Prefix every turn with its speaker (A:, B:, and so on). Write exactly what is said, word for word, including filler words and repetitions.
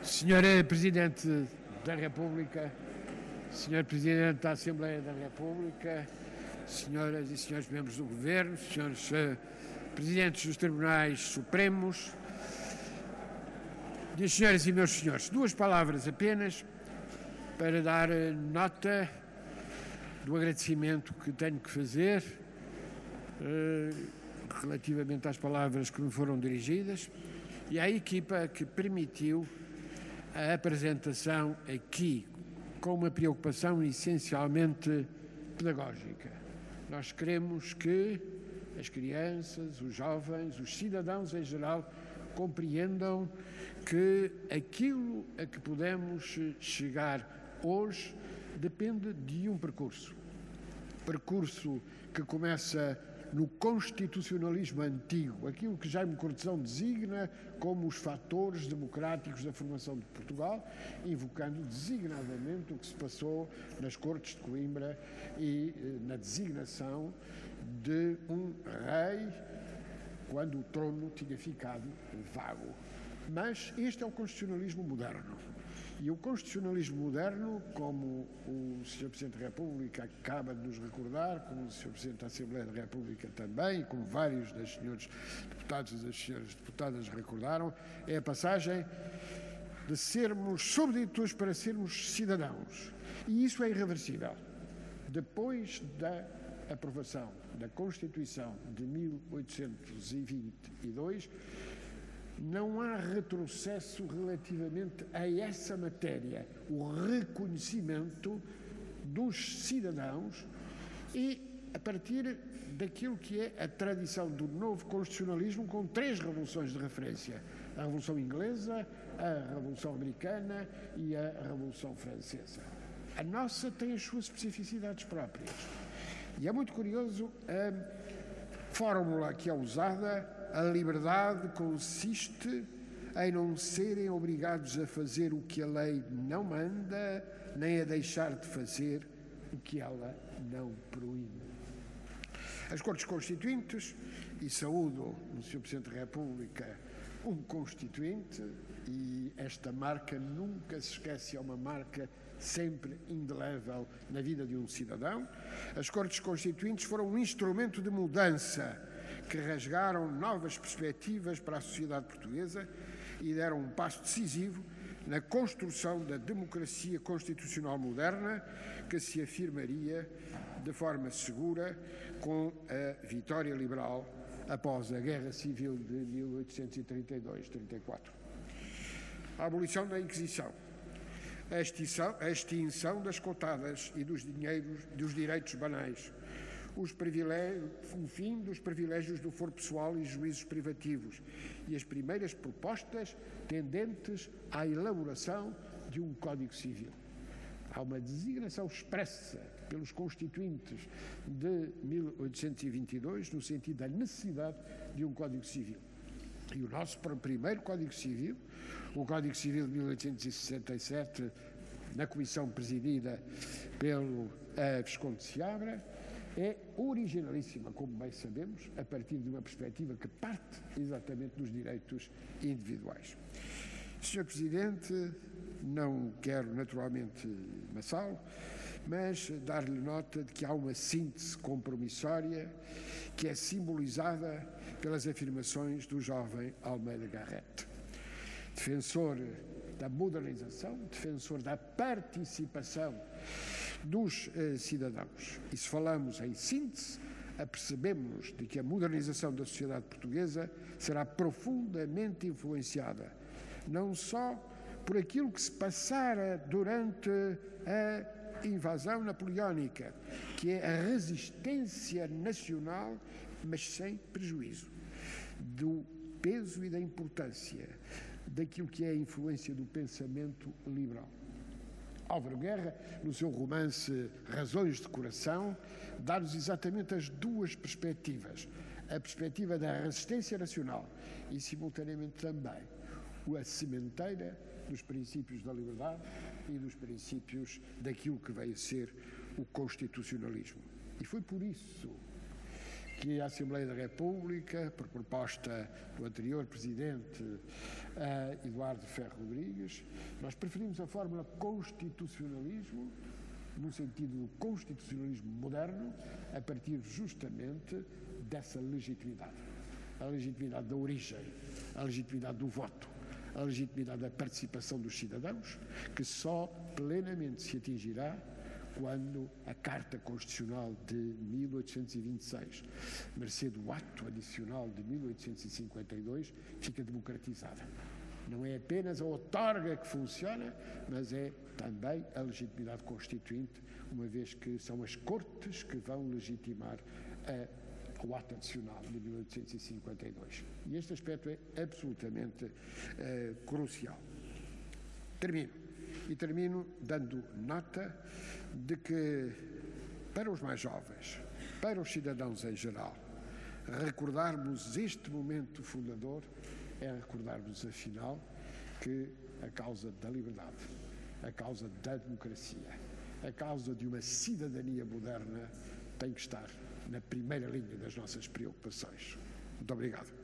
A: senhor Presidente da República, senhor Presidente da Assembleia da República, senhoras e senhores membros do Governo, senhores uh, Presidentes dos Tribunais Supremos, minhas senhoras e meus senhores, duas palavras apenas para dar nota do agradecimento que tenho que fazer uh, relativamente às palavras que me foram dirigidas e à equipa que permitiu a apresentação aqui com uma preocupação essencialmente pedagógica. Nós queremos que as crianças, os jovens, os cidadãos em geral compreendam que aquilo a que podemos chegar hoje depende de um percurso. Percurso que começa no constitucionalismo antigo, aquilo que Jaime Cortesão designa como os fatores democráticos da formação de Portugal, invocando designadamente o que se passou nas Cortes de Coimbra e na designação de um rei quando o trono tinha ficado vago. Mas este é o constitucionalismo moderno. E o constitucionalismo moderno, como o senhor Presidente da República acaba de nos recordar, como o senhor Presidente da Assembleia da República também, e como vários dos senhores deputados e das senhoras deputadas recordaram, é a passagem de sermos súbditos para sermos cidadãos. E isso é irreversível. Depois da aprovação da Constituição de mil oitocentos e vinte e dois, não há retrocesso relativamente a essa matéria, o reconhecimento dos cidadãos e a partir daquilo que é a tradição do novo constitucionalismo com três revoluções de referência: a Revolução Inglesa, a Revolução Americana e a Revolução Francesa. A nossa tem as suas especificidades próprias. E é muito curioso a fórmula que é usada: a liberdade consiste em não serem obrigados a fazer o que a lei não manda, nem a deixar de fazer o que ela não proíbe. As Cortes Constituintes, e saúdo no senhor Presidente da República um constituinte, e esta marca nunca se esquece, é uma marca sempre indelével na vida de um cidadão. As Cortes Constituintes foram um instrumento de mudança que rasgaram novas perspectivas para a sociedade portuguesa e deram um passo decisivo na construção da democracia constitucional moderna, que se afirmaria de forma segura com a vitória liberal após a Guerra Civil de mil oitocentos e trinta e dois trinta e quatro. A abolição da Inquisição, a extinção, a extinção das cotadas e dos, dinheiros, dos direitos banais, os privilégios, o fim dos privilégios do foro pessoal e juízos privativos e as primeiras propostas tendentes à elaboração de um Código Civil. Há uma designação expressa pelos constituintes de mil oitocentos e vinte e dois no sentido da necessidade de um Código Civil. E o nosso primeiro Código Civil, o Código Civil de mil oitocentos e sessenta e sete, na comissão presidida pelo uh, Visconde de Seabra, é originalíssima, como bem sabemos, a partir de uma perspectiva que parte exatamente dos direitos individuais. senhor Presidente, não quero naturalmente amassá-lo, mas dar-lhe nota de que há uma síntese compromissória que é simbolizada pelas afirmações do jovem Almeida Garrett, defensor da modernização, defensor da participação dos eh, cidadãos. E se falamos em síntese, apercebemos-nos de que a modernização da sociedade portuguesa será profundamente influenciada não só por aquilo que se passara durante a invasão napoleónica, que é a resistência nacional, mas sem prejuízo do peso e da importância daquilo que é a influência do pensamento liberal. Álvaro Guerra, no seu romance Razões de Coração, dá-nos exatamente as duas perspectivas: a perspectiva da resistência nacional e, simultaneamente, também a sementeira dos princípios da liberdade e dos princípios daquilo que veio a ser o constitucionalismo. E foi por isso que a Assembleia da República, por proposta do anterior Presidente uh, Eduardo Ferro Rodrigues, nós preferimos a fórmula constitucionalismo, no sentido do constitucionalismo moderno, a partir justamente dessa legitimidade. A legitimidade da origem, a legitimidade do voto, a legitimidade da participação dos cidadãos, que só plenamente se atingirá quando a Carta Constitucional de mil oitocentos e vinte e seis, mercê do ato adicional de mil oitocentos e cinquenta e dois, fica democratizada. Não é apenas a outorga que funciona, mas é também a legitimidade constituinte, uma vez que são as Cortes que vão legitimar a, o ato adicional de mil oitocentos e cinquenta e dois. E este aspecto é absolutamente uh, crucial. Termino. E termino dando nota de que, para os mais jovens, para os cidadãos em geral, recordarmos este momento fundador é recordarmos, afinal, que a causa da liberdade, a causa da democracia, a causa de uma cidadania moderna tem que estar na primeira linha das nossas preocupações. Muito obrigado.